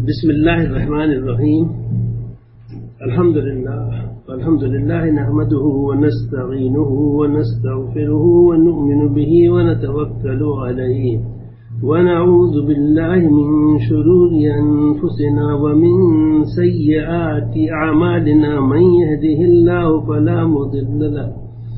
بسم الله الرحمن الرحيم. الحمد لله نحمده ونستعينه ونستغفره ونؤمن به ونتوكل عليه ونعوذ بالله من شرور أنفسنا ومن سيئات أعمالنا من يهده الله فلا مضل له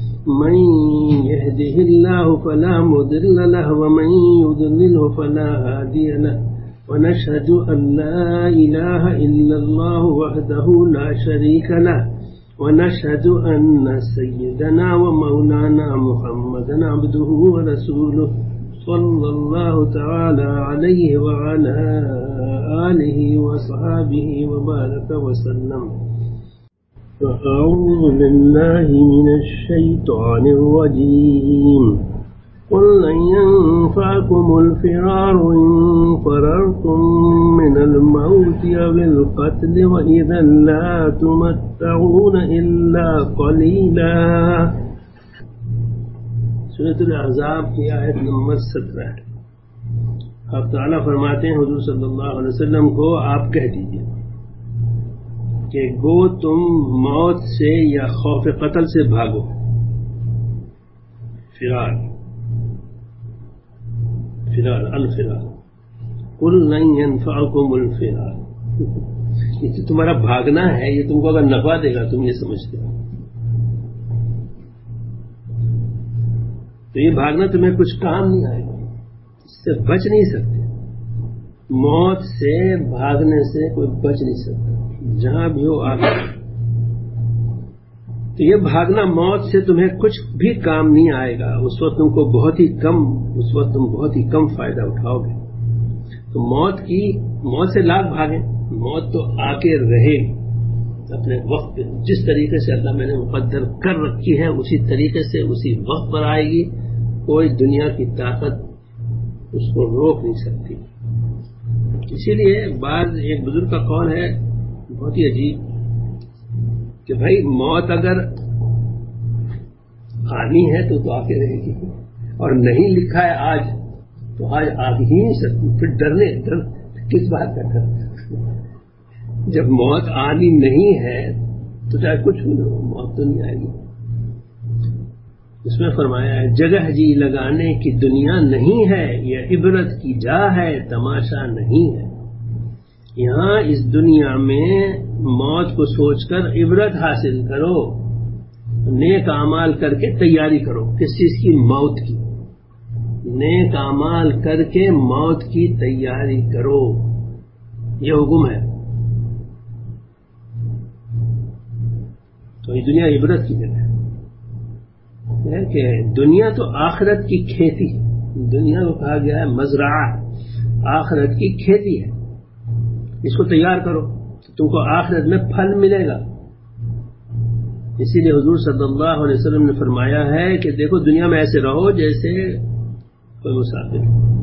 ومن يضلله فلا هادي له ونشهد أن لا إله إلا الله وحده لا شريك له ونشهد أن سيدنا ومولانا محمدا عبده ورسوله صلى الله تعالى عليه وعلى آله وصحابه وبارك وسلم. أعوذ بالله من الشيطان الرجيم. قل لن ينفعكم الفرار إن فررتم من الموت أو القتل وإذا لا تمتعون إلا قليلا. سورۃ الاحزاب کی آیت نمبر 17 ہے. اب تعالیٰ فرماتے ہیں حضور صلی اللہ علیہ وسلم کو آپ کہہ دیجئے کہ گو تم موت سے یا خوف قتل سے بھاگو. الفرار. قل لن ينفعكم الفرار. یہ تو تمہارا بھاگنا ہے، یہ تم کو اگر نفع دے گا تم یہ سمجھتے ہو، تو یہ بھاگنا تمہیں کچھ کام نہیں آئے گا، اس سے بچ نہیں سکتے. موت سے بھاگنے سے کوئی بچ نہیں سکتا، جہاں بھی ہو آگے. تو یہ بھاگنا موت سے تمہیں کچھ بھی کام نہیں آئے گا. اس وقت تم بہت ہی کم فائدہ اٹھاؤ گے. تو موت سے لاکھ بھاگیں، موت تو آ کے رہے گی اپنے وقت پہ. جس طریقے سے اللہ میں نے مقدر کر رکھی ہے اسی طریقے سے اسی وقت پر آئے گی. کوئی دنیا کی طاقت اس کو روک نہیں سکتی. اسی لیے ایک بزرگ کا قول ہے بہت ہی عجیب کہ بھائی موت اگر آنی ہے تو آ کے رہے گی، اور نہیں لکھا ہے آج تو آج آ ہی نہیں سکتی. پھر ڈر کس بات کا ڈر؟ جب موت آنی نہیں ہے تو چاہے کچھ ہو موت تو نہیں آئے گی. اس میں فرمایا ہے جگہ جی لگانے کی دنیا نہیں ہے، یہ عبرت کی جا ہے تماشا نہیں ہے. یہاں اس دنیا میں موت کو سوچ کر عبرت حاصل کرو، نیک اعمال کر کے تیاری کرو. کس چیز کی؟ موت کی. نیک اعمال کر کے موت کی تیاری کرو، یہ حکم ہے. تو یہ دنیا عبرت کی جگہ ہے کہ دنیا تو آخرت کی کھیتی ہے. دنیا کو کہا گیا ہے مزرعہ، آخرت کی کھیتی ہے. اس کو تیار کرو تو تم کو آخرت میں پھل ملے گا. اسی لیے حضور صلی اللہ علیہ وسلم نے فرمایا ہے کہ دیکھو دنیا میں ایسے رہو جیسے کوئی مسافر.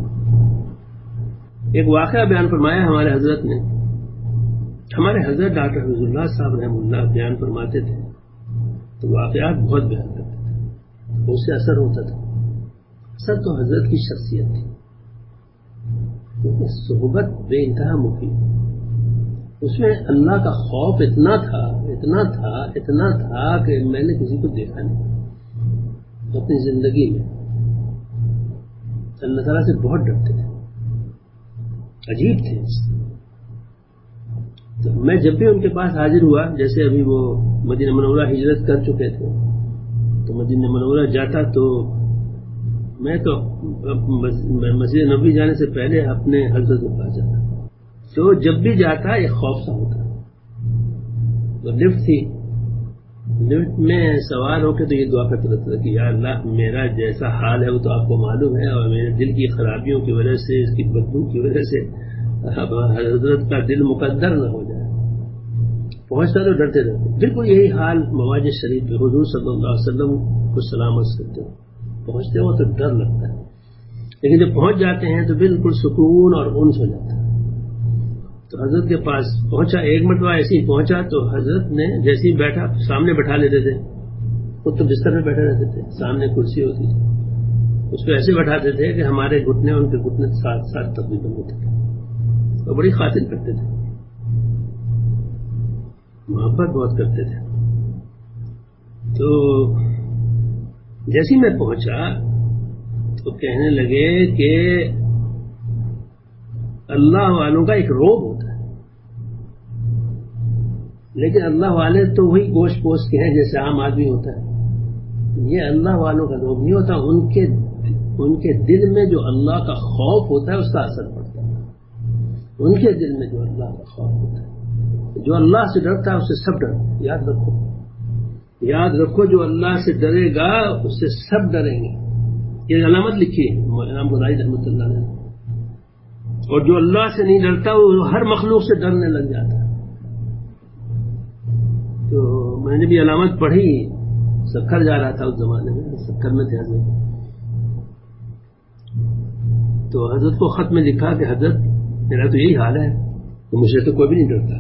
ایک واقعہ بیان فرمایا ہمارے حضرت نے. ہمارے حضرت ڈاکٹر حفیظ اللہ صاحب رحمہ اللہ بیان فرماتے تھے تو واقعات بہت بیان کرتے تھے، اس سے اثر ہوتا تھا. اثر تو حضرت کی شخصیت تھی، صحبت بے انتہا مفید. اس میں اللہ کا خوف اتنا تھا کہ میں نے کسی کو دیکھا نہیں اپنی زندگی میں. اللہ تعالیٰ سے بہت ڈرتے تھے، عجیب تھے. تو میں جب بھی ان کے پاس حاضر ہوا، جیسے ابھی وہ مدینہ منورہ ہجرت کر چکے تھے تو مدینہ منورہ جاتا تو میں تو مسجد نبوی جانے سے پہلے اپنے حضرت کے پاس جاتا. تو جب بھی جاتا ایک خوف سا ہوتا. تو لفٹ تھی، لفٹ میں سوار ہو کے تو یہ دعا کرتا رہتا کہ یا اللہ میرا جیسا حال ہے وہ تو آپ کو معلوم ہے، اور میرے دل کی خرابیوں کی وجہ سے، اس کی بدبو کی وجہ سے حضرت کا دل مقدر نہ ہو جائے. پہنچتا تو ڈرتے رہتے. بالکل یہی حال مواج شریف میں حضور صلی اللہ علیہ وسلم کو سلامت کرتے ہو. پہنچتے ہو تو ڈر لگتا ہے، لیکن جب پہنچ جاتے ہیں تو بالکل سکون اور انس ہو جاتا ہے. تو حضرت کے پاس پہنچا، ایک مرتبہ ایسے ہی پہنچا تو حضرت نے جیسے ہی بیٹھا سامنے بٹھا لیتے تھے. خود تو بستر میں بیٹھے رہتے تھے، سامنے کرسی ہوتی تھی، اس کو ایسے بٹھاتے تھے کہ ہمارے گھٹنے ان کے گھٹنے ساتھ ساتھ تقریباً ہوتے تھے. اور بڑی خاطر کرتے تھے، محبت بہت کرتے تھے. تو جیسے میں پہنچا تو کہنے لگے کہ اللہ والوں کا ایک روب ہوتا ہے، لیکن اللہ والے تو وہی گوشت پوش کے ہیں جیسے عام آدمی ہوتا ہے. یہ اللہ والوں کا روب نہیں ہوتا، ان کے دل میں جو اللہ کا خوف ہوتا ہے اس کا اثر پڑتا ہے. ان کے دل میں جو اللہ کا خوف ہوتا ہے، جو اللہ سے ڈرتا ہے اس سے سب ڈرتے. یاد رکھو جو اللہ سے ڈرے گا اس سے سب ڈریں گے. یہ علامت لکھی ہے امام غزالی رحمۃ اللہ علیہ. اور جو اللہ سے نہیں ڈرتا وہ ہر مخلوق سے ڈرنے لگ جاتا ہے. تو میں نے بھی علامت پڑھی، سکھر جا رہا تھا اس زمانے میں، سکھر میں تھے حضرت. تو حضرت کو خط میں لکھا کہ حضرت میرا تو یہی حال ہے کہ مجھے تو کوئی بھی نہیں ڈرتا،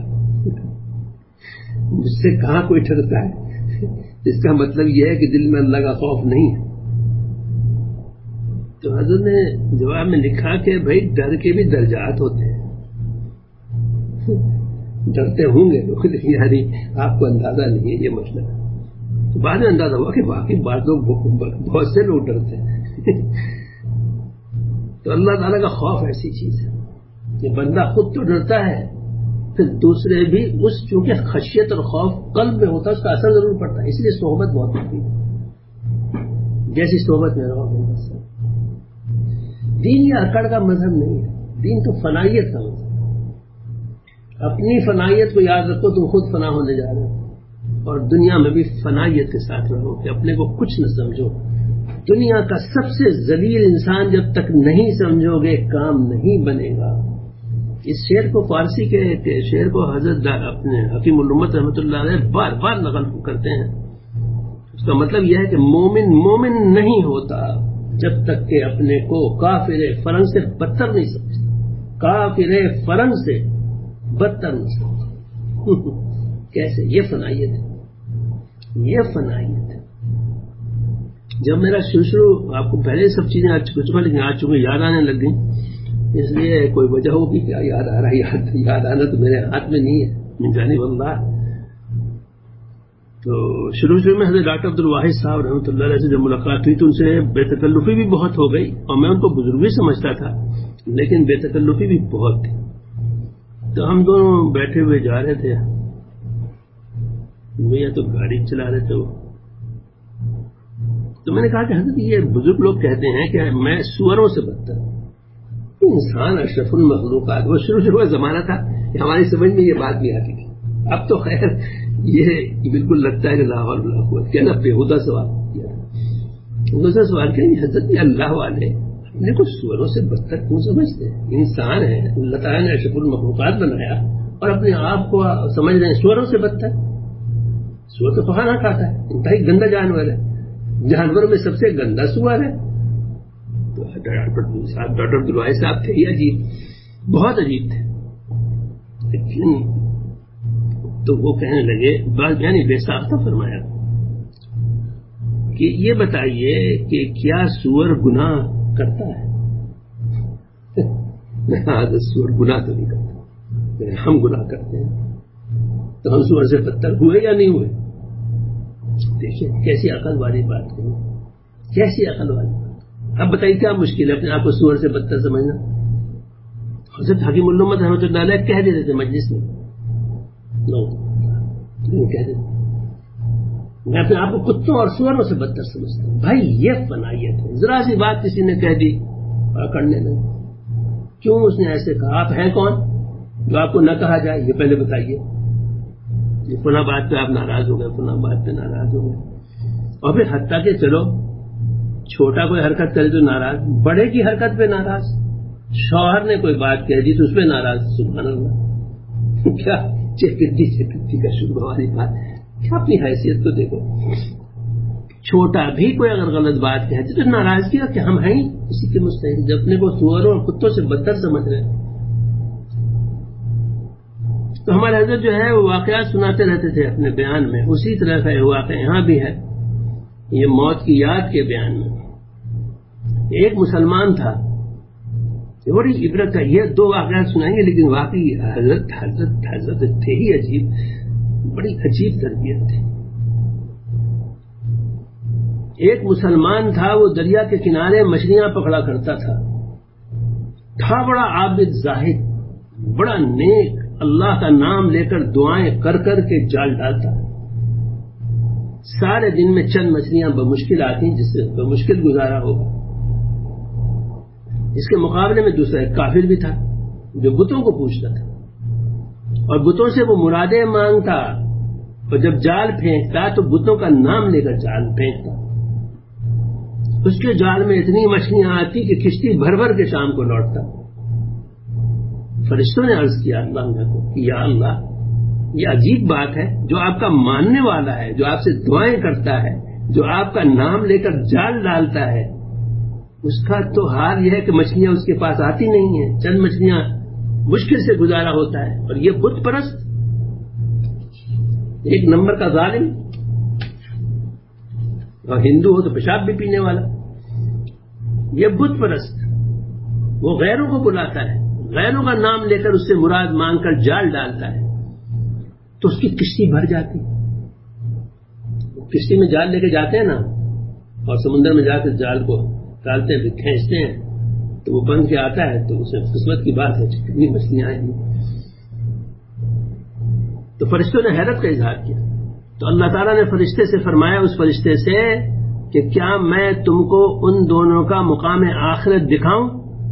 مجھ سے کہاں کوئی ڈرتا ہے. اس کا مطلب یہ ہے کہ دل میں اللہ کا خوف نہیں ہے. تو حضرت نے جواب میں لکھا کہ بھائی ڈر کے بھی درجات ہوتے ہیں، ڈرتے ہوں گے لوگ لیکن یعنی آپ کو اندازہ نہیں ہے یہ مسئلہ. تو بعد میں اندازہ ہوا کہ واقعی بہت سے لوگ ڈرتے ہیں. تو اللہ تعالیٰ کا خوف ایسی چیز ہے کہ بندہ خود تو ڈرتا ہے، پھر دوسرے بھی اس چونکہ خشیت اور خوف قلب میں ہوتا ہے اس کا اثر ضرور پڑتا ہے. اس لیے صحبت بہت مفید ہے. جیسی صحبت میں رہو. دین یہ اکڑ کا مذہب نہیں ہے، دین تو فنائیت کا مذہب. اپنی فنائیت کو یاد رکھو، تم خود فنا ہونے جا رہے ہو، اور دنیا میں بھی فنائیت کے ساتھ رہو کہ اپنے کو کچھ نہ سمجھو. دنیا کا سب سے ذلیل انسان جب تک نہیں سمجھو گے کام نہیں بنے گا. اس شعر کو فارسی کے شعر کو حضرت اپنے حکیم الامت رحمۃ اللہ علیہ بار بار نقل کرتے ہیں. اس کا مطلب یہ ہے کہ مومن نہیں ہوتا جب تک کہ اپنے کو کافر فرنگ سے بدتر نہیں سمجھتا. کافر فرنگ سے بدتر نہیں سمجھتا. کیسے؟ یہ فنائیت ہے، یہ فنائیت ہے. جب میرا شروع آپ کو پہلے سب چیزیں آ چکا لیکن آج چونکہ یاد آنے لگ گئی، اس لیے کوئی وجہ ہوگی کیا یاد آ رہا ہے. یاد آنا تو میرے ہاتھ میں نہیں ہے، من جانب اللہ. تو شروع میں حضرت ڈاکٹر عبد الواحد صاحب رحمۃ اللہ علیہ سے جب ملاقات ہوئی تو ان سے بے تکلفی بھی بہت ہو گئی، اور میں ان کو بزرگ بھی سمجھتا تھا لیکن بے تکلفی بھی بہت تھی. تو ہم دونوں بیٹھے ہوئے جا رہے تھے، بھیا تو گاڑی چلا رہے تھے وہ. تو میں نے کہا کہ حضرت یہ بزرگ لوگ کہتے ہیں کہ میں سوروں سے بدتر ہوں. انسان اشرف المخلوقات. وہ شروع کا زمانہ تھا کہ ہماری سمجھ میں یہ بات بھی آتی تھی. اب تو خیر یہ بالکل لگتا ہے کہ لا حول ولا قوت کیا نا بےہودہ سوال کیا تھا. دوسرا سوال کیا حضرت یہ اللہ والے اپنے کو سوروں سے بدتر کیوں سمجھتے ہیں؟ انسان ہے، اللہ تعالیٰ نے اشرف المخلوقات بنایا اور اپنے آپ کو سمجھ رہے ہیں سوروں سے بدتر. سور تو کھانا کھاتا ہے، انتہائی گندا جانور ہے، جانوروں میں سب سے گندا سور ہے. تو ڈاکٹر عبد الواحد صاحب تھے ہی عجیب، بہت عجیب تھے. لیکن تو وہ کہنے لگے یعنی بے ساختہ فرمایا کہ یہ بتائیے کہ کیا سور گناہ کرتا ہے؟ سور گناہ تو نہیں کرتا، ہم گناہ کرتے ہیں. تو ہم سور سے بدتر ہوئے یا نہیں ہوئے؟ دیکھیے کیسی عقل والی بات کہی، کیسی عقل والی بات. اب بتائیے کیا مشکل ہے اپنے آپ کو سور سے بدتر سمجھنا؟ حضرت حکیم الامت رحمۃ اللہ علیہ کہہ دیتے تھے مجلس میں، کہہ دیتے میں اپنے آپ کو کتوں اور سوروں سے بدتر سمجھتا ہوں. بھائی یہ فنائیت ہے. ذرا سی بات کسی نے کہہ دی اور کرنے لگے. کیوں اس نے ایسے کہا؟ آپ ہیں کون جو آپ کو نہ کہا جائے؟ یہ پہلے بتائیے. فلاں بات پہ آپ ناراض ہو گئے، فلاں بات پہ ناراض ہو گئے. اور پھر حتیٰ کہ چلو چھوٹا کوئی حرکت کرے تو ناراض، بڑے کی حرکت پہ ناراض. شوہر نے کوئی بات کہہ دی تو اس پہ ناراض. سبحان اللہ، کیا چکتی کا شروع والی بات. کیا اپنی حیثیت تو دیکھو. چھوٹا بھی کوئی اگر غلط بات کہتی تو ناراض کیا کہ ہم ہیں اسی کے مستحق، جب اپنے کو سوروں اور کتوں سے بدتر سمجھ رہے ہیں. تو ہمارے حضرت جو ہے وہ واقعات سناتے رہتے تھے اپنے بیان میں. اسی طرح کا واقعہ یہاں بھی ہے، یہ موت کی یاد کے بیان میں. ایک مسلمان تھا بڑی عبرت ہے. یہ دو واقعات سنائیں گے لیکن واقعی حضرت تھے ہی عجیب, بڑی عجیب تربیت تھی. ایک مسلمان تھا, وہ دریا کے کنارے مچھلیاں پکڑا کرتا تھا بڑا عابد زاہد, بڑا نیک, اللہ کا نام لے کر دعائیں کر کر کے جال ڈالتا. سارے دن میں چند مچھلیاں بمشکل آتی جس سے بمشکل گزارا ہوگا. اس کے مقابلے میں دوسرا ایک کافر بھی تھا جو بتوں کو پوچھتا تھا اور بتوں سے وہ مرادیں مانگتا, اور جب جال پھینکتا تو بتوں کا نام لے کر جال پھینکتا. اس کے جال میں اتنی مچھلیاں آتی کہ کشتی بھر بھر کے شام کو لوٹتا. فرشتوں نے عرض کیا اللہ کو کہ یا اللہ, یہ عجیب بات ہے, جو آپ کا ماننے والا ہے, جو آپ سے دعائیں کرتا ہے, جو آپ کا نام لے کر جال ڈالتا ہے, اس کا تو حال یہ ہے کہ مچھلیاں اس کے پاس آتی نہیں ہیں, چند مچھلیاں مشکل سے گزارا ہوتا ہے. اور یہ بت پرست, ایک نمبر کا ظالم, اور ہندو ہو تو پیشاب بھی پینے والا. یہ بت پرست, وہ غیروں کو بلاتا ہے, غیروں کا نام لے کر اس سے مراد مانگ کر جال ڈالتا ہے, تو اس کی کشتی بھر جاتی. کشتی میں جال لے کے جاتے ہیں نا, اور سمندر میں جا کر جال کو ڈالتے ہیں, پھر کھینچتے ہیں تو وہ بن کے آتا ہے, تو اسے قسمت کی بات ہے کتنی مچھلیاں آئیں گی. تو فرشتوں نے حیرت کا اظہار کیا. تو اللہ تعالیٰ نے فرشتے سے فرمایا, اس فرشتے سے کہ کیا میں تم کو ان دونوں کا مقام آخرت دکھاؤں؟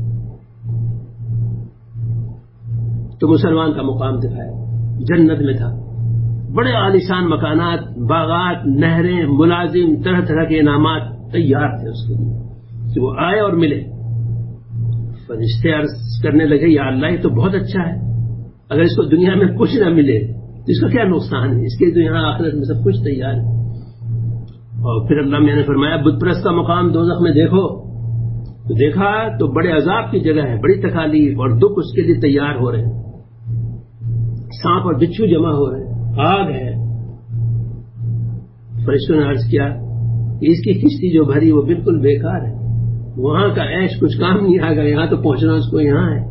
تو مسلمان کا مقام دکھایا. جنت میں تھا, بڑے عالیشان مکانات, باغات, نہریں, ملازم, طرح طرح کے انعامات تیار تھے اس کے لیے کہ وہ آئے اور ملے. فرشتے عرض کرنے لگے یا اللہ یہ تو بہت اچھا ہے, اگر اس کو دنیا میں کچھ نہ ملے تو اس کا کیا نقصان ہے, اس کے تو یہاں آخرت میں سب کچھ تیار ہے. اور پھر اللہ میں نے فرمایا بت پرست کا مقام دوزخ میں دیکھو, تو دیکھا تو بڑے عذاب کی جگہ ہے, بڑی تکالیف اور دکھ اس کے لیے تیار ہو رہے ہیں, سانپ اور بچھو جمع ہو رہے ہیں, آگ ہے. فرشتوں نے عرض کیا کہ اس کی کشتی جو بھری وہ بالکل بیکار ہے, وہاں کا عیش کچھ کام نہیں آئے گا, یہاں تو پہنچنا اس کو یہاں ہے.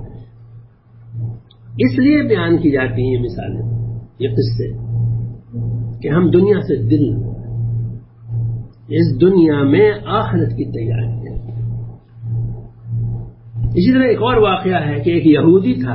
اس لیے بیان کی جاتی ہیں یہ مثالیں, یہ قصے, کہ ہم دنیا سے دل, اس دنیا میں آخرت کی تیاری ہے. اسی طرح ایک اور واقعہ ہے کہ ایک یہودی تھا,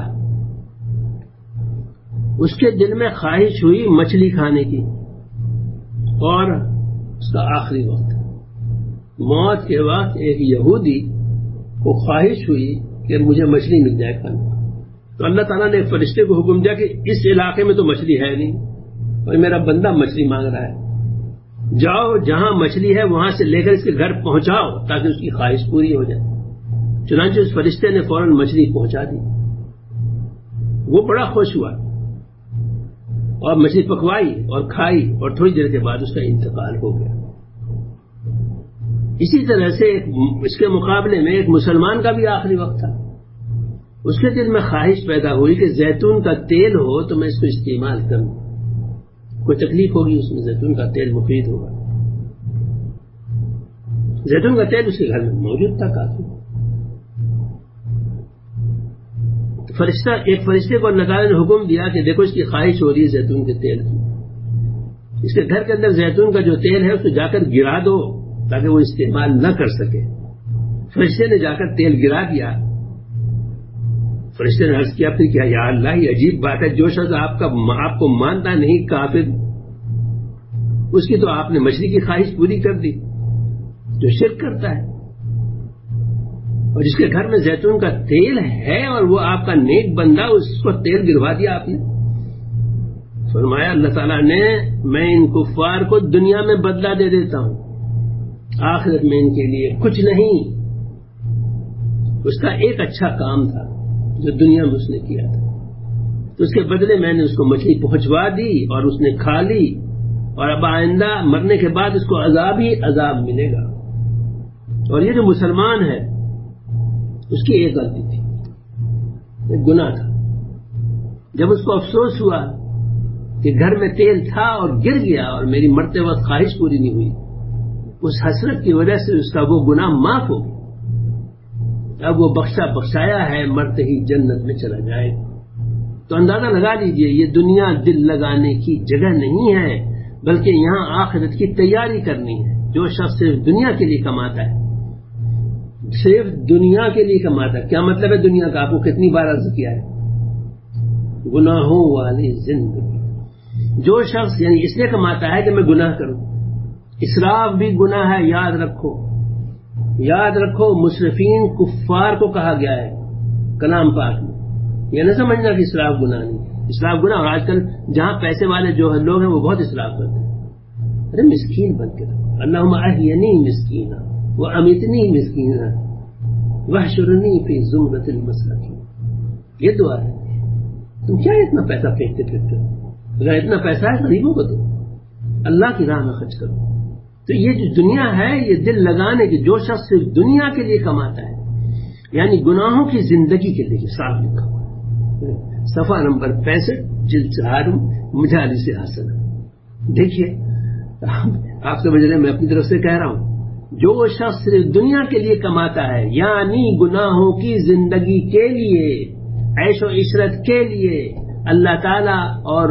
اس کے دل میں خواہش ہوئی مچھلی کھانے کی, اور اس کا آخری وقت, موت کے وقت ایک یہودی کو خواہش ہوئی کہ مجھے مچھلی مل جائے کھانا. تو اللہ تعالیٰ نے ایک فرشتے کو حکم دیا کہ اس علاقے میں تو مچھلی ہے نہیں, اور میرا بندہ مچھلی مانگ رہا ہے, جاؤ جہاں مچھلی ہے وہاں سے لے کر اس کے گھر پہنچاؤ تاکہ اس کی خواہش پوری ہو جائے. چنانچہ اس فرشتے نے فوراً مچھلی پہنچا دی. وہ بڑا خوش ہوا اور مچھلی پکوائی اور کھائی, اور تھوڑی دیر کے بعد اس کا انتقال ہو گیا. اسی طرح سے اس کے مقابلے میں ایک مسلمان کا بھی آخری وقت تھا. اس کے دل میں خواہش پیدا ہوئی کہ زیتون کا تیل ہو تو میں اس کو استعمال کروں, کوئی تکلیف ہوگی اس میں, زیتون کا تیل مفید ہوگا. زیتون کا تیل اس کے گھر میں موجود تھا کافی. ایک فرشتے کو اللہ تعالیٰ نے حکم دیا کہ دیکھو اس کی خواہش ہو رہی ہے زیتون کے تیل کی, اس کے گھر کے اندر زیتون کا جو تیل ہے اس کو جا کر گرا دو تاکہ وہ استعمال نہ کر سکے. فرشتے نے جا کر تیل گرا دیا. فرشتے نے عرض کیا پھر کیا یا اللہ یہ عجیب بات ہے, جو شخص آپ کو مانتا نہیں کافر, اس کی تو آپ نے مچھلی کی خواہش پوری کر دی. جو شرک کرتا ہے اور جس کے گھر میں زیتون کا تیل ہے اور وہ آپ کا نیک بندہ, اس کو تیل گروا دیا آپ نے. فرمایا اللہ تعالیٰ نے میں ان کفار کو دنیا میں بدلہ دے دیتا ہوں, آخرت میں ان کے لیے کچھ نہیں. اس کا ایک اچھا کام تھا جو دنیا میں اس نے کیا تھا, تو اس کے بدلے میں نے اس کو مچھلی پہنچوا دی اور اس نے کھا لی, اور اب آئندہ مرنے کے بعد اس کو عذاب ہی عذاب ملے گا. اور یہ جو مسلمان ہے اس کی ایک غلطی تھی, ایک گناہ تھا. جب اس کو افسوس ہوا کہ گھر میں تیل تھا اور گر گیا اور میری مرتے وقت خواہش پوری نہیں ہوئی, اس حسرت کی وجہ سے اس کا وہ گناہ معاف ہو گیا. اب وہ بخشایا ہے مرتے ہی جنت میں چلا جائے. تو اندازہ لگا لیجئے یہ دنیا دل لگانے کی جگہ نہیں ہے بلکہ یہاں آخرت کی تیاری کرنی ہے. جو شخص صرف دنیا کے لیے کماتا ہے، صرف دنیا کے لیے کماتا ہے. کیا مطلب ہے دنیا کا؟ آپ کو کتنی بار عرض کیا ہے، گناہوں والی زندگی. جو شخص یعنی اس لیے کماتا ہے کہ میں گناہ کروں. اسراف بھی گناہ ہے، یاد رکھو مسرفین کفار کو کہا گیا ہے کلام پاک میں. یہ نہ سمجھنا کہ اسراف گناہ نہیں، اسراف گناہ. اور آج کل جہاں پیسے والے جو لوگ ہیں وہ بہت اسراف کرتے ہیں. ارے مسکین بن کے رہو. اللہم احینی مسکینا وامیتنی مسکینا واحشرنی فی زمرۃ المساکین. یہ دعا ہے. تم کیا اتنا پیسہ پھینکتے پھرتے ہو؟ اگر اتنا پیسہ ہے غریبوں کو دو، اللہ کی راہ میں خرچ کرو. تو یہ جو دنیا ہے یہ دل لگانے کی. جو شخص صرف دنیا کے لیے کماتا ہے یعنی گناہوں کی زندگی کے لیے. صاف لکھا ہوا ہے صفحہ نمبر 65 جلد 4 مجالس حسنہ. دیکھیے آپ سمجھ رہے ہیں میں اپنی طرف سے کہہ رہا ہوں. جو شخص صرف دنیا کے لیے کماتا ہے یعنی گناہوں کی زندگی کے لیے، عیش و عشرت کے لیے، اللہ تعالیٰ اور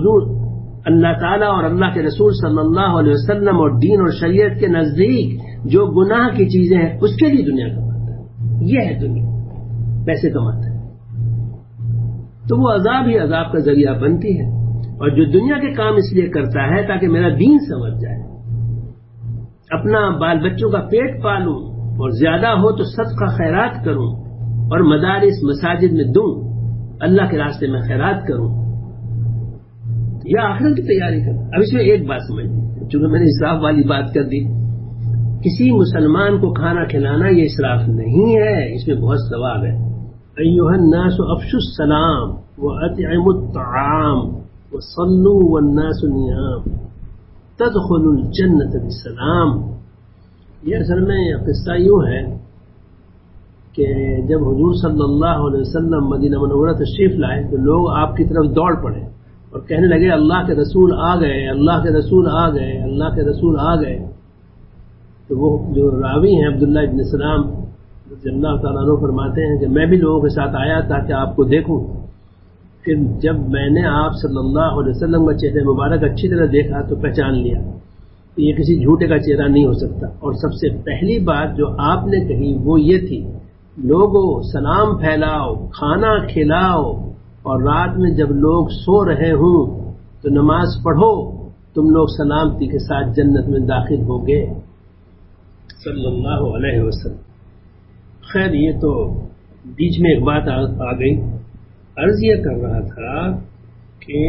اللہ کے رسول صلی اللہ علیہ وسلم اور دین اور شریعت کے نزدیک جو گناہ کی چیزیں ہیں اس کے لیے دنیا کماتا ہے. یہ ہے دنیا، پیسے کماتا ہے. تو وہ عذاب ہی عذاب کا ذریعہ بنتی ہے. اور جو دنیا کے کام اس لیے کرتا ہے تاکہ میرا دین سمجھ جائے، اپنا بال بچوں کا پیٹ پالوں، اور زیادہ ہو تو صدقہ خیرات کروں، اور مدارس مساجد میں دوں، اللہ کے راستے میں خیرات کروں، یا آخرت کی تیاری کروں. اب اس میں ایک بات سمجھ لی، چونکہ میں نے اسراف والی بات کر دی. کسی مسلمان کو کھانا کھلانا یہ اسراف نہیں ہے، اس میں بہت ثواب ہے. ایھا الناس افشوا السلام واطعموا الطعام وصلوا والناس نیام تدخلوا الجنة بسلام. یہ اصل میں قصہ یوں ہے کہ جب حضور صلی اللہ علیہ وسلم مدینہ منورہ تشریف لائے تو لوگ آپ کی طرف دوڑ پڑے اور کہنے لگے اللہ کے رسول آ گئے، اللہ کے رسول آ گئے، اللہ کے رسول آ گئے. تو وہ جو راوی ہیں عبداللہ ابن سلام رضی اللہ تعالیٰ عنہ فرماتے ہیں کہ میں بھی لوگوں کے ساتھ آیا تھا کہ آپ کو دیکھوں. پھر جب میں نے آپ صلی اللہ علیہ وسلم کا چہرہ مبارک اچھی طرح دیکھا تو پہچان لیا کہ یہ کسی جھوٹے کا چہرہ نہیں ہو سکتا. اور سب سے پہلی بات جو آپ نے کہی وہ یہ تھی، لوگوں سلام پھیلاؤ، کھانا کھلاؤ، اور رات میں جب لوگ سو رہے ہوں تو نماز پڑھو، تم لوگ سلامتی کے ساتھ جنت میں داخل ہوگے صلی اللہ علیہ وسلم. خیر یہ تو بیچ میں ایک بات آ گئی. عرض یہ کر رہا تھا کہ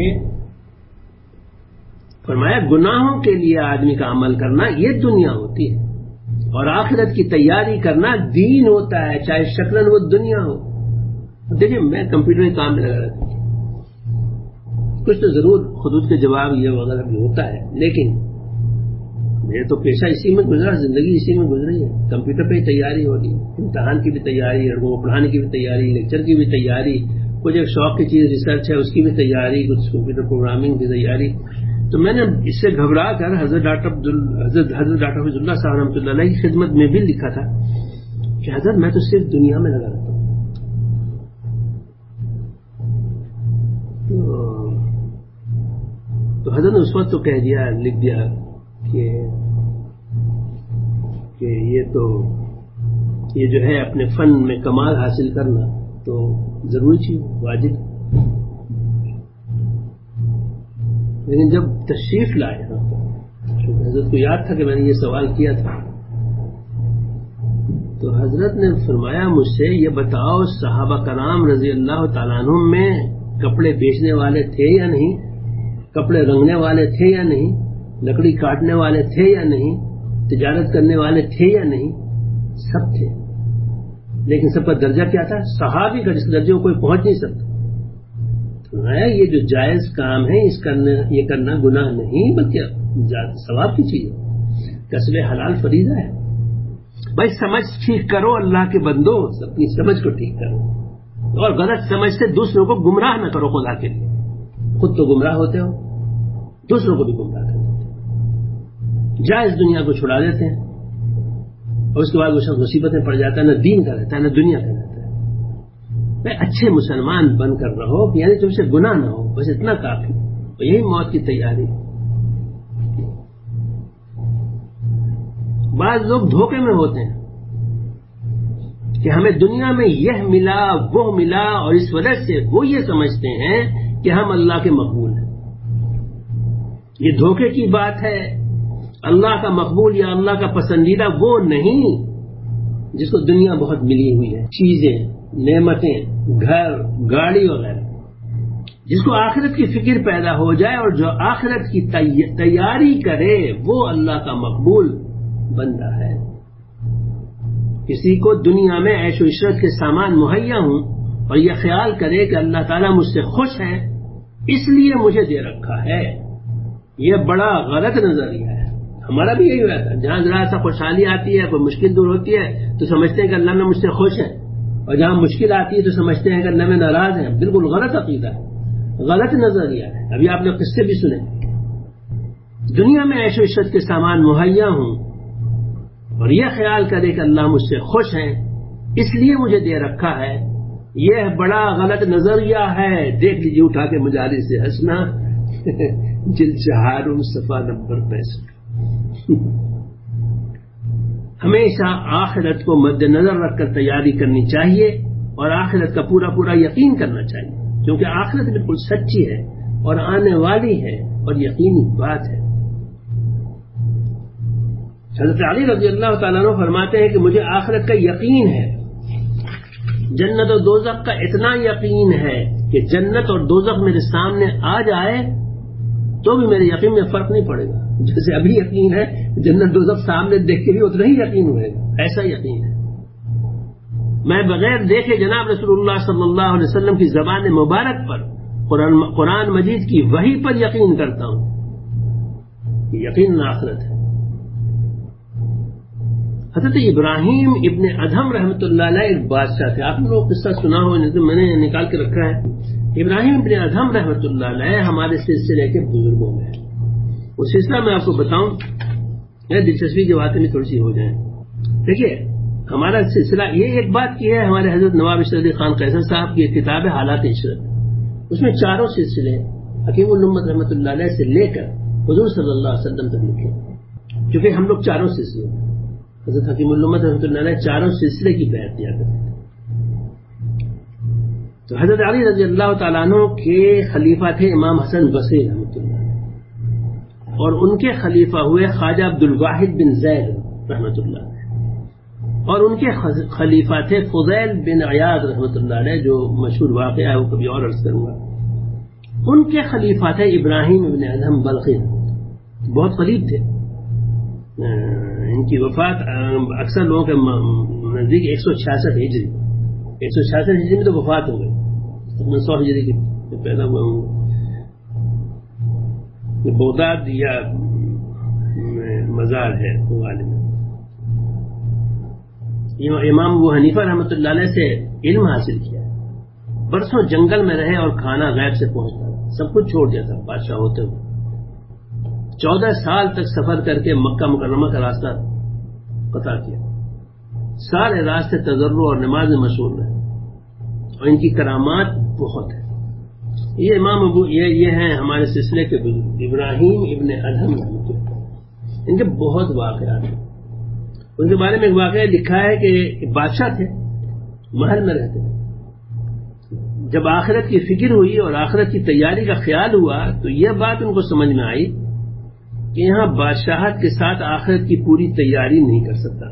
فرمایا گناہوں کے لیے آدمی کا عمل کرنا یہ دنیا ہوتی ہے، اور آخرت کی تیاری کرنا دین ہوتا ہے، چاہے شکلاً وہ دنیا ہو. دیکھیں میں کمپیوٹر کے کام میں لگا رہتا ہوں، کچھ تو ضرور خطوط کے جواب یہ وغیرہ بھی ہوتا ہے، لیکن میرے تو پیشہ اسی میں گزرا، زندگی اسی میں گزری ہے. کمپیوٹر پہ ہی تیاری ہو رہی ہے، امتحان کی بھی تیاری، لڑکوں کو پڑھانے کی بھی تیاری، لیکچر کی بھی تیاری، کچھ ایک شوق کی چیز ریسرچ ہے اس کی بھی تیاری، کچھ کمپیوٹر پروگرامنگ کی تیاری. تو میں نے اس سے گھبرا کر حضرت ڈاکٹر فضل اللہ صاحب رحمۃ اللہ علیہ کی خدمت میں بھی لکھا تھا کہ حضرت میں تو صرف دنیا میں لگا رہتا ہوں. تو حضرت نے اس وقت تو کہہ دیا، لکھ دیا کہ یہ جو ہے اپنے فن میں کمال حاصل کرنا تو ضروری چیز، واجب. لیکن جب تشریف لائے حضرت کو یاد تھا کہ میں نے یہ سوال کیا تھا، تو حضرت نے فرمایا مجھ سے یہ بتاؤ صحابہ کرام رضی اللہ تعالیٰ عنہ میں کپڑے بیچنے والے تھے یا نہیں، کپڑے رنگنے والے تھے یا نہیں، لکڑی کاٹنے والے تھے یا نہیں، تجارت کرنے والے تھے یا نہیں؟ سب تھے. لیکن سب کا درجہ کیا تھا؟ صحابی کا، جس درجے کو کوئی پہنچ نہیں سکتا. یہ جو جائز کام ہے یہ کرنا گناہ نہیں بلکہ ثواب کی چیز ہے، کسب حلال فریضہ ہے. بھائی سمجھ ٹھیک کرو، اللہ کے بندو اپنی سمجھ کو ٹھیک کرو، اور غلط سمجھ سے دوسروں کو گمراہ نہ کرو. خدا کے لیے خود تو گمراہ ہوتے ہو، دوسروں کو بھی گمراہ کر دیتے. جائز دنیا کو چھڑا دیتے ہیں، اور اس کے بعد وہ شخص مصیبت میں پڑ جاتا ہے، نہ دین کا رہتا ہے نہ دنیا کا رہتا ہے. بھائی اچھے مسلمان بن کر رہو، یعنی تم سے گناہ نہ ہو، بس اتنا کافی. اور یہی موت کی تیاری. بعض لوگ دھوکے میں ہوتے ہیں کہ ہمیں دنیا میں یہ ملا وہ ملا، اور اس وجہ سے وہ یہ سمجھتے ہیں کہ ہم اللہ کے مقبول ہیں. یہ دھوکے کی بات ہے. اللہ کا مقبول یا اللہ کا پسندیدہ وہ نہیں جس کو دنیا بہت ملی ہوئی ہے، چیزیں، نعمتیں، گھر، گاڑی وغیرہ. جس کو آخرت کی فکر پیدا ہو جائے اور جو آخرت کی تیاری کرے، وہ اللہ کا مقبول بندہ ہے. کسی کو دنیا میں عیش و عشرت کے سامان مہیا ہوں اور یہ خیال کرے کہ اللہ تعالیٰ مجھ سے خوش ہے اس لیے مجھے دے رکھا ہے، یہ بڑا غلط نظریہ ہے. ہمارا بھی یہی ہوا تھا. جہاں ذرا سا خوشحالی آتی ہے، کوئی مشکل دور ہوتی ہے تو سمجھتے ہیں کہ اللہ میں مجھ سے خوش ہے، اور جہاں مشکل آتی ہے تو سمجھتے ہیں کہ اللہ میں ناراض ہیں. بالکل غلط عقیدہ ہے، غلط نظریہ ہے. ابھی آپ نے قصے بھی سنے. دنیا میں عیش و عشرت کے سامان مہیا ہوں اور یہ خیال کرے کہ اللہ مجھ سے خوش ہیں اس لیے مجھے دے رکھا ہے، یہ بڑا غلط نظریہ ہے. دیکھ لیجیے اٹھا کے مجالس سے ہنسنا. جلد چہارم صفحہ نمبر 65. ہمیشہ آخرت کو مد نظر رکھ کر تیاری کرنی چاہیے اور آخرت کا پورا پورا یقین کرنا چاہیے، کیونکہ آخرت بالکل سچی ہے اور آنے والی ہے اور یقینی بات ہے. حضرت علی رضی اللہ تعالیٰ عنہ فرماتے ہیں کہ مجھے آخرت کا یقین ہے، جنت اور دوزخ کا اتنا یقین ہے کہ جنت اور دوزخ میرے سامنے آ جائے تو بھی میرے یقین میں فرق نہیں پڑے گا. جیسے ابھی یقین ہے جنت دوزخ سامنے دیکھ کے بھی اتنا ہی یقین ہوئے گا، ایسا یقین ہے. میں بغیر دیکھے جناب رسول اللہ صلی اللہ علیہ وسلم کی زبان مبارک پر، قرآن مجید کی وحی پر یقین کرتا ہوں. یقین آخرت ہے. حضرت ابراہیم ابن ادھم رحمۃ اللہ علیہ ایک بادشاہ تھے. آپ نے لوگ قصہ سنا ہو، میں نے نکال کے رکھا ہے. ابراہیم ابن ادھم رحمۃ اللہ علیہ ہمارے سلسلے کے بزرگوں میں. وہ سلسلہ میں آپ کو بتاؤں، دلچسپی کی باتیں بھی تھوڑی سی ہو جائیں. دیکھیے ہمارا سلسلہ یہ ایک بات کی ہے، ہمارے حضرت نواب اشرف علی خان قیصر صاحب کی کتاب ہے حالات عشرت، اس میں چاروں سلسلے حکیم الامت رحمۃ اللہ علیہ سے لے کر حضور صلی اللہ علیہ وسلم تک لکھے. کیونکہ ہم لوگ چاروں سلسلے، حضرت حکیم الامت رحمۃ اللہ علیہ چاروں سلسلے کی بیعت دیا کرتے تھے. تو حضرت علی رضی اللہ تعالیٰ عنہ کے خلیفہ تھے امام حسن بصری رحمۃ اللہ علیہ، اور ان کے خلیفہ ہوئے خواجہ عبد الواحد بن زید رحمۃ اللہ علیہ، اور ان کے خلیفہ تھے فضیل بن عیاض رحمۃ اللہ علیہ، جو مشہور واقعہ ہے وہ کبھی اور عرض کروں گا. ان کے خلیفہ تھے ابراہیم ابن ادھم بلخی، بہت قریب تھے. ان کی وفات اکثر لوگوں کے نزدیک 166 ہجری، 166 ہجری میں تو وفات ہو گئی، 100 ہجری کے پیدا ہوا ہوں. بغداد یا مزار ہے غالباً. امام ابو حنیفہ رحمۃ اللہ علیہ سے علم حاصل کیا، برسوں جنگل میں رہے اور کھانا غیب سے پہنچتا تھا، سب کچھ چھوڑ دیا تھا بادشاہ ہوتے ہوئے. 14 سال تک سفر کر کے مکہ مکرمہ کا راستہ قطع کیا. سارے راستے تضرع اور نماز میں مشہور رہے، اور ان کی کرامات بہت ہیں. یہ امام ابو یہ ہیں ہمارے سلسلے کے بزرگ ابراہیم ابن ادھم رحمۃ اللہ. ان کے بہت واقعات ہیں. ان کے بارے میں ایک واقعہ لکھا ہے کہ بادشاہ تھے، محل میں رہتے تھے. جب آخرت کی فکر ہوئی اور آخرت کی تیاری کا خیال ہوا تو یہ بات ان کو سمجھ میں آئی کہ یہاں بادشاہت کے ساتھ آخرت کی پوری تیاری نہیں کر سکتا،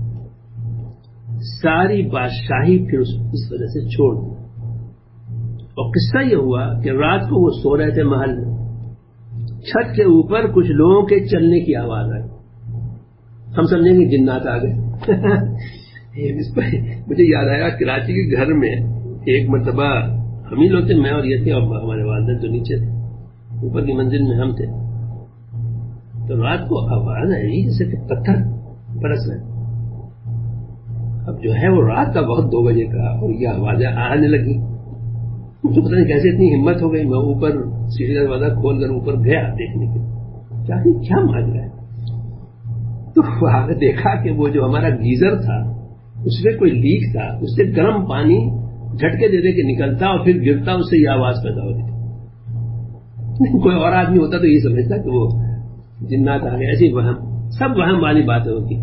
ساری بادشاہی پھر اس وجہ سے چھوڑ دی. اور قصہ یہ ہوا کہ رات کو وہ سو رہے تھے محل میں، چھت کے اوپر کچھ لوگوں کے چلنے کی آواز آئی. ہم سمجھیں گے جنات آ گئے. مجھے یاد آیا کراچی کے گھر میں ایک مرتبہ ہم ہی لوگ تھے، میں اور یہ تھے، اور ہمارے والدین تو نیچے تھے، اوپر کی منزل میں ہم تھے. تو رات کو آواز آئی جیسے کہ پتھر برس رہے. اب جو ہے وہ رات کا وقت 2 بجے کا، اور یہ آوازیں آنے لگی. مجھے پتہ نہیں کیسے اتنی ہمت ہو گئی، میں اوپر سیڑھی دروازہ کھول کر اوپر گیا دیکھنے کے کیا ماجرا ہے. تو وہاں نے دیکھا کہ وہ جو ہمارا گیزر تھا اس میں کوئی لیک تھا، اس سے گرم پانی جھٹکے دے دے کے نکلتا اور پھر گرتا، اس سے یہ آواز پیدا ہوتی تھی. کوئی اور آدمی ہوتا تو یہ سمجھتا کہ وہ جنات آ گئے. ایسی وہم، سب وہم والی باتیں ہوتی،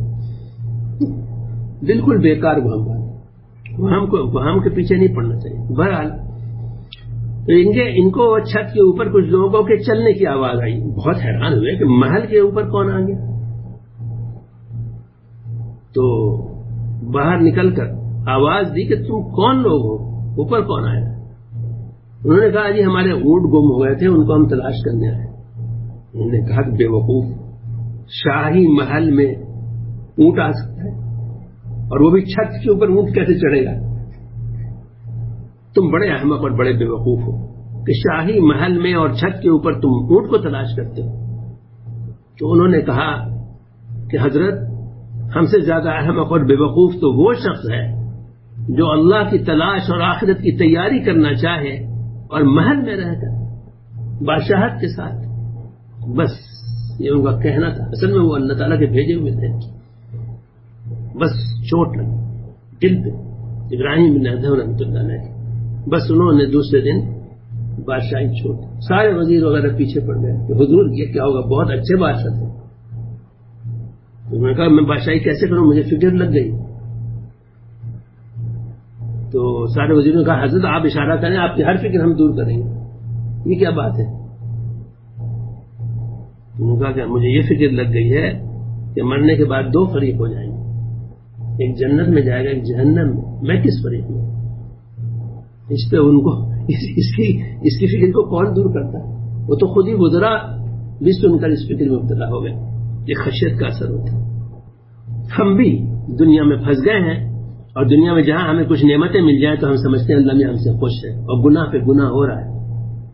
بالکل بیکار وہم والی. وہم کے پیچھے نہیں پڑنا چاہیے. بہرحال تو ان کو چھت کے اوپر کچھ لوگوں کے چلنے کی آواز آئی. بہت حیران ہوئے کہ محل کے اوپر کون آ گیا. تو باہر نکل کر آواز دی کہ تم کون لوگ ہو، اوپر کون آیا. انہوں نے کہا جی ہمارے اونٹ گم ہو گئے تھے، ان کو ہم تلاش کرنے آئے. انہوں نے کہا کہ بے وقوف، شاہی محل میں اونٹ آ سکتا ہے اور وہ بھی چھت کے اوپر اونٹ کیسے چڑھے گا. تم بڑے احمق اور بڑے بے وقوف ہو کہ شاہی محل میں اور چھت کے اوپر تم اونٹ کو تلاش کرتے ہو. تو انہوں نے کہا کہ حضرت ہم سے زیادہ احمق اور بے وقوف تو وہ شخص ہے جو اللہ کی تلاش اور آخرت کی تیاری کرنا چاہے اور محل میں رہ کر بادشاہت کے ساتھ. بس یہ ان کا کہنا تھا. اصل میں وہ اللہ تعالیٰ کے بھیجے ہوئے تھے. بس چوٹ لگی دل پہ ابراہیم بن ادھم رحمۃ اللہ علیہ. بس انہوں نے دوسرے دن بادشاہی چھوڑ دی. سارے وزیر وغیرہ پیچھے پڑ گئے کہ حضور یہ کیا ہوگا، بہت اچھے بادشاہ تھے. انہوں نے کہا میں بادشاہی کیسے کروں، مجھے فکر لگ گئی. تو سارے وزیروں نے کہا حضرت آپ اشارہ کریں، آپ کی ہر فکر ہم دور کریں گے. یہ کیا بات ہے؟ انہوں نے کہا کہ مجھے یہ فکر لگ گئی ہے کہ مرنے کے بعد دو فریق ہو جائیں گے، ایک جنت میں جائے گا، ایک جہنم میں کس فریق میں؟ اس پہ ان کو اس کی فکر کو کون دور کرتا ہے؟ وہ تو خود ہی گزرا بھی سن کر اس فکر میں مبتلا ہو گئے. یہ خشیت کا اثر ہوتا ہے. ہم بھی دنیا میں پھنس گئے ہیں اور دنیا میں جہاں ہمیں کچھ نعمتیں مل جائیں تو ہم سمجھتے ہیں اللہ میں ہم سے خوش ہے اور گناہ پہ گناہ ہو رہا ہے.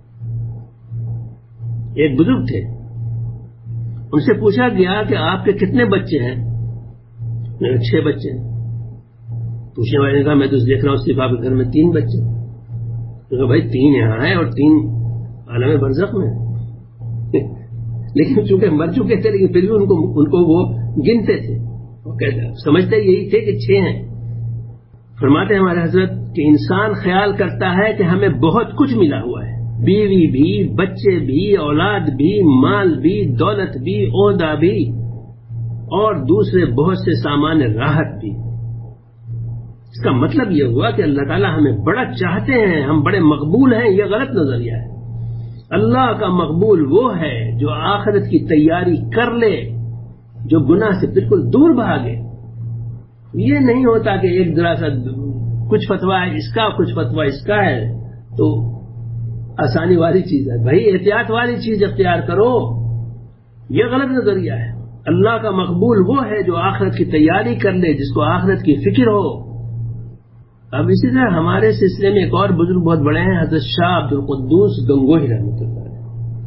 ایک بزرگ تھے، ان سے پوچھا گیا کہ آپ کے کتنے بچے ہیں؟ 6 بچے ہیں. پوچھنے والے نے کہا میں تو دیکھ رہا ہوں صرف آپ کے گھر میں 3 بچے. تو بھائی 3 یہاں ہیں اور 3 عالم برزخ میں ہیں. لیکن چونکہ مر چکے تھے لیکن پھر بھی ان کو وہ گنتے تھے، سمجھتے یہی تھے کہ 6 ہیں. فرماتے ہیں ہمارے حضرت کہ انسان خیال کرتا ہے کہ ہمیں بہت کچھ ملا ہوا ہے، بیوی بھی، بچے بھی، اولاد بھی، مال بھی، دولت بھی، عہدہ بھی اور دوسرے بہت سے سامان راحت بھی. اس کا مطلب یہ ہوا کہ اللہ تعالیٰ ہمیں بڑا چاہتے ہیں، ہم بڑے مقبول ہیں. یہ غلط نظریہ ہے. اللہ کا مقبول وہ ہے جو آخرت کی تیاری کر لے، جو گناہ سے بالکل دور بھاگے. یہ نہیں ہوتا کہ ایک ذرا سا کچھ فتویٰ ہے اس کا، کچھ فتویٰ اس کا ہے تو آسانی والی چیز ہے. بھائی احتیاط والی چیز اختیار کرو. یہ غلط نظریہ ہے. اللہ کا مقبول وہ ہے جو آخرت کی تیاری کر لے، جس کو آخرت کی فکر ہو. اب اسی طرح ہمارے سلسلے میں ایک اور بزرگ بہت بڑے ہیں، حضرت شاہ عبد القدوس گنگوہی رحمۃ اللہ علیہ.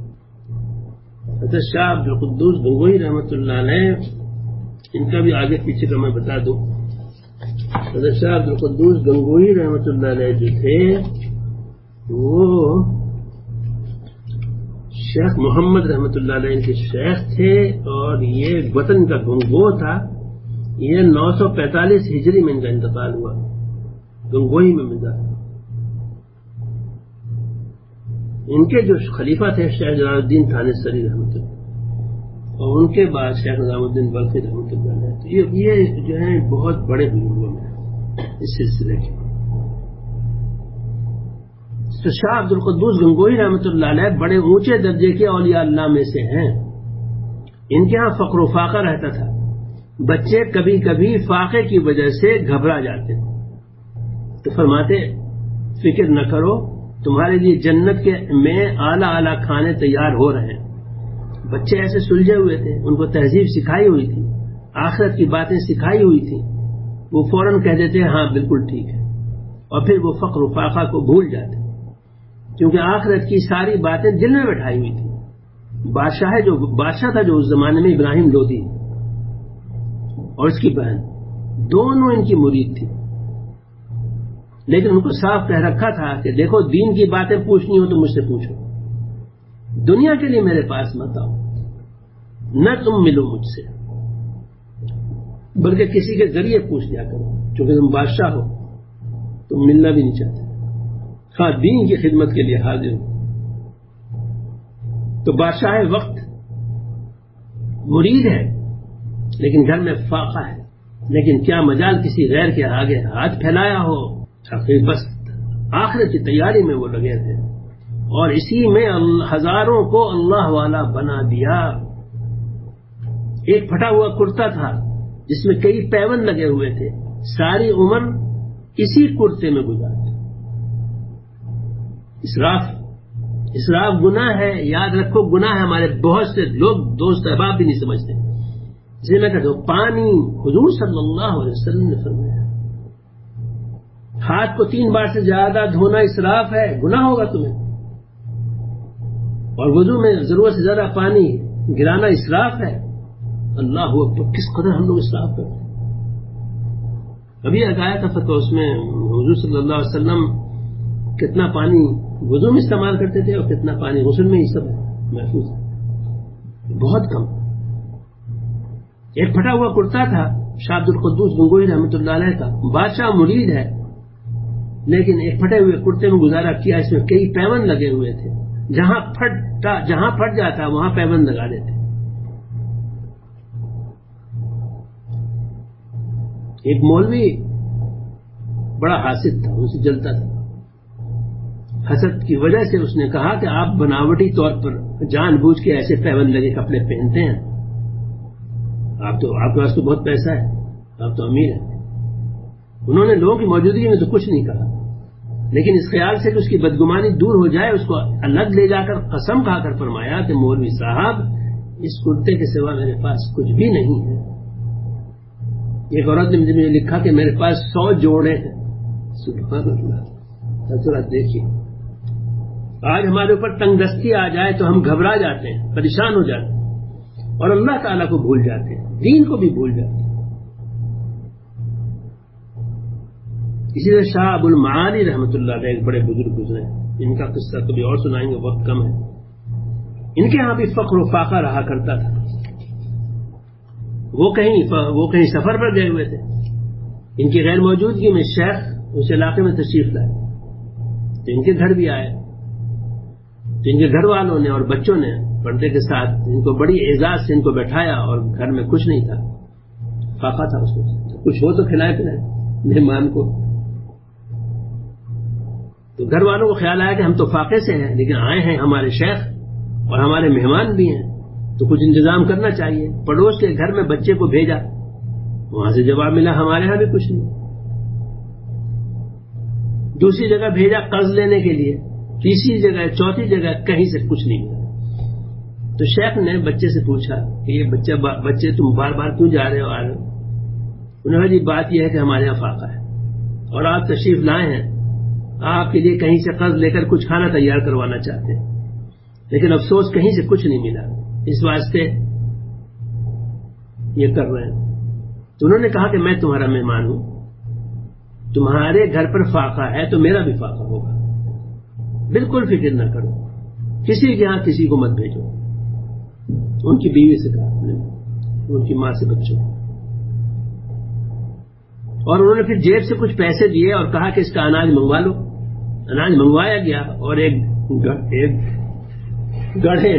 حضرت شاہ عبد القدوس گنگوہی رحمۃ اللہ علیہ، ان کا بھی آگے پیچھے کا میں بتا دوں. حضرت شاہ عبد القدوس گنگوہی رحمۃ اللہ علیہ جو تھے وہ شیخ محمد رحمۃ اللہ علیہ ان کے شیخ تھے اور یہ وطن کا گنگوہ تھا. یہ 945 ہجری میں ان کا انتقال ہوا، گنگوہی میں ملا. ان کے جو خلیفہ تھے شیخ جلال الدین تھانیسری رحمۃ اللہ، اور ان کے بعد شیخ نظام الدین بلخی رحمۃ اللہ علیہ. تو یہ جو ہیں بہت بڑے بزرگوں میں اس سلسلے کے. تو شاہ عبد القدوس گنگوہی رحمۃ اللہ علیہ بڑے اونچے درجے کے اولیاء اللہ میں سے ہیں. ان کے ہاں فقر و فاقہ رہتا تھا. بچے کبھی کبھی فاقے کی وجہ سے گھبرا جاتے تو فرماتے فکر نہ کرو، تمہارے لیے جنت میں اعلیٰ اعلیٰ کھانے تیار ہو رہے ہیں. بچے ایسے سلجھے ہوئے تھے، ان کو تہذیب سکھائی ہوئی تھی، آخرت کی باتیں سکھائی ہوئی تھی. وہ فوراً کہہ دیتے ہاں بالکل ٹھیک ہے، اور پھر وہ فقر و فاقہ کو بھول جاتے کیونکہ آخرت کی ساری باتیں دل میں بٹھائی ہوئی تھی. بادشاہ تھا جو اس زمانے میں ابراہیم لودھی اور اس کی بہن دونوں ان کی مرید تھی، لیکن ان کو صاف کہہ رکھا تھا کہ دیکھو دین کی باتیں پوچھنی ہو تو مجھ سے پوچھو، دنیا کے لیے میرے پاس مت آؤ، نہ تم ملو مجھ سے. بلکہ کسی کے ذریعے پوچھ لیا کرو، چونکہ تم بادشاہ ہو، تم ملنا بھی نہیں چاہتے، ہاں دین کی خدمت کے لیے حاضر ہو۔ تو بادشاہ وقت مرید ہے لیکن گھر میں فاقہ ہے، لیکن کیا مجال کسی غیر کے آگے ہاتھ پھیلایا ہو، بس آخرت کی تیاری میں وہ لگے تھے، اور اسی میں ہزاروں کو اللہ والا بنا دیا۔ ایک پھٹا ہوا کرتا تھا جس میں کئی پیون لگے ہوئے تھے، ساری عمر اسی کرتے میں گزارتے۔ اسراف گناہ ہے، یاد رکھو گناہ ہے، ہمارے بہت سے لوگ دوست احباب بھی نہیں سمجھتے۔ اسے میں کہتا ہوں پانی حضور صلی اللہ علیہ وسلم نے فرمایا ہاتھ کو 3 بار سے زیادہ دھونا اسراف ہے، گناہ ہوگا تمہیں، اور وضو میں ضرورت سے زیادہ پانی گرانا اسراف ہے۔ اللہ اکبر، کس قدر ہم لوگ اسراف کرتے ہیں۔ ابھی آیا تھا فتویٰ، اس میں حضور صلی اللہ علیہ وسلم کتنا پانی وضو میں استعمال کرتے تھے اور کتنا پانی غسل میں، یہ سب محفوظ ہے، بہت کم۔ ایک پھٹا ہوا کرتا تھا شاہ عبد القدوس گنگوئی رحمۃ اللہ علیہ کا، بادشاہ مرید ہے لیکن ایک پھٹے ہوئے کرتے میں گزارا کیا، اس میں کئی پیون لگے ہوئے تھے، جہاں پھٹ جاتا وہاں پیون لگا دیتے۔ ایک مولوی بڑا حاسد تھا، ان سے جلتا تھا، حسد کی وجہ سے اس نے کہا کہ آپ بناوٹی طور پر جان بوجھ کے ایسے پیون لگے کپڑے پہنتے ہیں، آپ کے پاس تو بہت پیسہ ہے، آپ تو امیر ہیں۔ انہوں نے لوگوں کی موجودگی میں تو کچھ نہیں کہا، لیکن اس خیال سے کہ اس کی بدگمانی دور ہو جائے اس کو الگ لے جا کر قسم کھا کر فرمایا کہ مولوی صاحب اس کرتے کے سوا میرے پاس کچھ بھی نہیں ہے۔ ایک عورت نے مجھے لکھا کہ میرے پاس 100 جوڑے ہیں۔ سبحان اللہ، ذرا دیکھیے، آج ہمارے اوپر تنگ دستی آ جائے تو ہم گھبرا جاتے ہیں، پریشان ہو جاتے ہیں، اور اللہ تعالیٰ کو بھول جاتے ہیں، دین کو بھی بھول جاتے ہیں۔ اسی طرح شاہ ابو المعالی رحمۃ اللہ علیہ ایک بڑے بزرگ گزرے، ان کا قصہ کبھی اور سنائیں گے، وقت کم ہے۔ ان کے ہاں بھی فقر و فاقہ رہا کرتا تھا۔ وہ کہیں سفر پر گئے ہوئے تھے، ان کی غیر موجودگی میں شیخ اس علاقے میں تشریف لائے، تو ان کے گھر بھی آئے، تو ان کے گھر والوں نے اور بچوں نے پردے کے ساتھ ان کو بڑی اعزاز سے ان کو بیٹھایا، اور گھر میں کچھ نہیں تھا، فاقہ تھا اس کو، کچھ ہو تو کھلائے پلائے مہمان کو۔ تو گھر والوں کو خیال آیا کہ ہم تو فاقے سے ہیں لیکن آئے ہیں ہمارے شیخ اور ہمارے مہمان بھی ہیں، تو کچھ انتظام کرنا چاہیے۔ پڑوس کے گھر میں بچے کو بھیجا، وہاں سے جواب ملا ہمارے ہاں بھی کچھ نہیں۔ دوسری جگہ بھیجا قرض لینے کے لیے، تیسری جگہ، چوتھی جگہ، کہیں سے کچھ نہیں ملا۔ تو شیخ نے بچے سے پوچھا کہ یہ بچے تم بار بار کیوں جا رہے ہو آ رہے ہو؟ انہوں نے کہا جی بات یہ ہے کہ ہمارے یہاں فاقہ ہے اور آپ تشریف لائے ہیں، آپ کے لیے کہیں سے قرض لے کر کچھ کھانا تیار کروانا چاہتے ہیں، لیکن افسوس کہیں سے کچھ نہیں ملا، اس واسطے یہ کر رہے ہیں۔ تو انہوں نے کہا کہ میں تمہارا مہمان ہوں، تمہارے گھر پر فاقہ ہے تو میرا بھی فاقہ ہوگا، بالکل فکر نہ کرو، کسی کے ہاں کسی کو مت بھیجو۔ ان کی بیوی سے کہا، ان کی ماں سے بچوں، اور انہوں نے پھر جیب سے کچھ پیسے دیے اور کہا کہ اس کا اناج منگوا لو۔ اناج منگوایا گیا، اور ایک گڑھے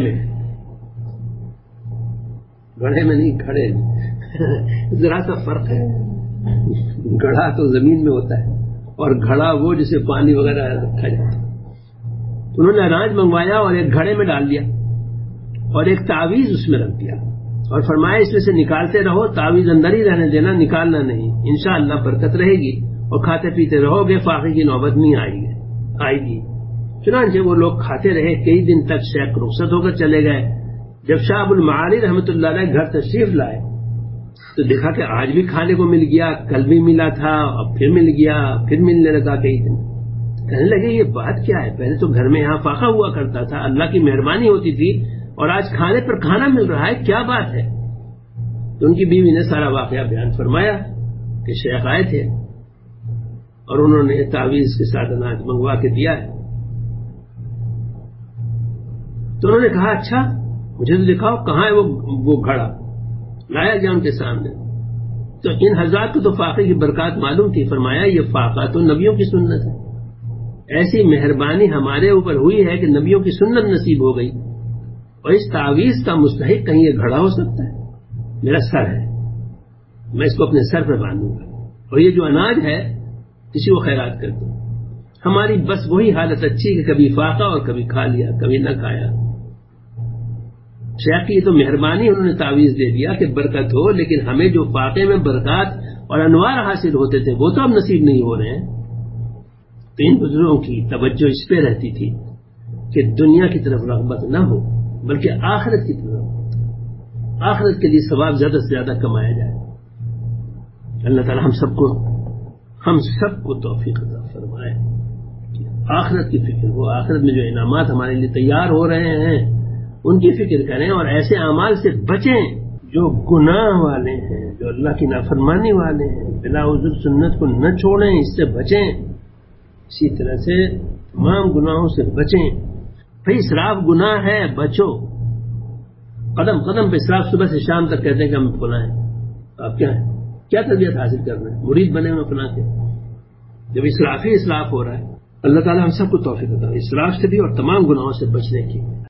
میں نہیں، گھڑے میں ذرا سا فرق ہے، گڑھا تو زمین میں ہوتا ہے اور گھڑا وہ جسے پانی وغیرہ رکھا جاتا ہے۔ انہوں نے اناج منگوایا اور ایک گھڑے میں ڈال دیا اور ایک تعویذ اس میں رکھ دیا، اور فرمایا اس میں سے نکالتے رہو، تعویذ اندر ہی رہنے دینا، نکالنا نہیں، انشاءاللہ برکت رہے گی اور کھاتے پیتے رہو گے، فاقے کی نوبت نہیں آئے گی۔ چنانچہ وہ لوگ کھاتے رہے، کئی دن تک شیخ رخصت ہو کر چلے گئے۔ جب شاہ ابو المعالی رحمۃ اللہ علیہ گھر تشریف لائے تو دیکھا کہ آج بھی کھانے کو مل گیا، کل بھی ملا تھا، اب پھر مل گیا، پھر ملنے لگا کئی دن۔ کہنے لگے یہ بات کیا ہے، پہلے تو گھر میں یہاں فاقہ ہوا کرتا تھا، اللہ کی مہربانی ہوتی تھی، اور آج کھانے پر کھانا مل رہا ہے، کیا بات ہے؟ تو ان کی بیوی نے سارا واقعہ بیان فرمایا کہ شیخ آئے تھے اور انہوں نے تعویذ کے ساتھ اناج منگوا کے دیا ہے۔ تو انہوں نے کہا اچھا مجھے تو دکھاؤ کہاں ہے وہ گھڑا، لایا گیا ان کے سامنے، تو ان حضرات کو تو فاقے کی برکات معلوم تھی. فرمایا یہ فاقہ تو نبیوں کی سنت ہے. ایسی مہربانی ہمارے اوپر ہوئی ہے کہ نبیوں کی سنت نصیب ہو گئی. اور اس تعویذ کا مستحق کہیں یہ گھڑا ہو سکتا ہے؟ میرا سر ہے، میں اس کو اپنے سر پہ باندھوں گا، اور یہ جو اناج ہے کسی کو خیرات کر دوں. ہماری بس وہی حالت اچھی کہ کبھی فاقہ اور کبھی کھا لیا، کبھی نہ کھایا. شیخ کی یہ تو مہربانی، انہوں نے تعویذ دے دیا کہ برکت ہو، لیکن ہمیں جو فاقے میں برکات اور انوار حاصل ہوتے تھے وہ تو اب نصیب نہیں ہو رہے ہیں. تو ان بزرگوں کی توجہ اس پہ رہتی تھی کہ دنیا کی طرف رغبت نہ ہو بلکہ آخرت کی طرف، آخرت کے لیے ثواب زیادہ سے زیادہ کمایا جائے. اللہ تعالی ہم سب کو توفیق عطا فرمائے کہ آخرت کی فکر ہو. آخرت میں جو انعامات ہمارے لیے تیار ہو رہے ہیں ان کی فکر کریں، اور ایسے اعمال سے بچیں جو گناہ والے ہیں، جو اللہ کی نافرمانی والے ہیں. بلا عذر سنت کو نہ چھوڑیں، اس سے بچیں. اسی طرح سے تمام گناہوں سے بچیں. بھئی اسراف گناہ ہے، بچو. قدم قدم پہ اسراف، صبح سے شام تک کہتے ہیں کہ ہم فلاں ہیں. آپ کیا ہیں؟ کیا تربیت حاصل کر رہے ہیں؟ مرید بنے ہوئے فلاں کے. جب اسراف ہی اسراف ہو رہا ہے. اللہ تعالی ہم سب کو توفیق عطا فرمائے اسراف سے بھی اور تمام گناہوں سے بچنے کی.